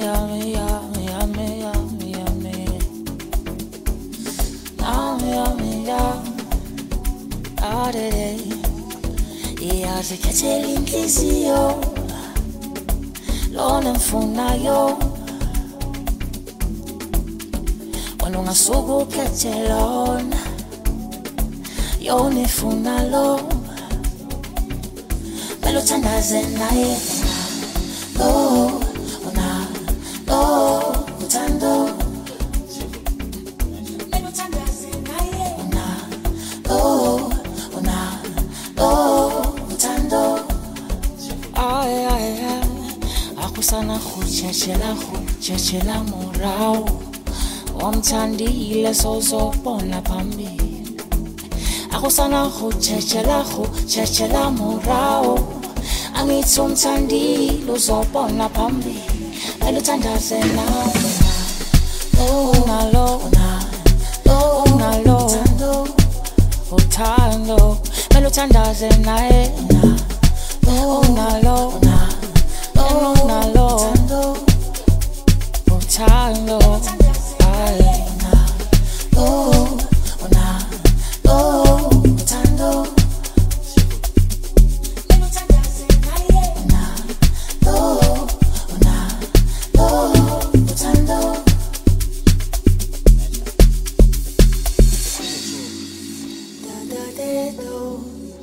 Iyazikhethela inhliziyo lona mfunayo wena ungasuka ukhethe lona yona ifuna lo mele uthandaze naye lo una lo uthando mele uthandaze naye una lo akusana khutshela morao wamthandile sozobona phambili akusana khutshela morao angithi umthandile uzobona phambili mele uthandaze nawe unalo uthando mele uthandaze naye unalo uthando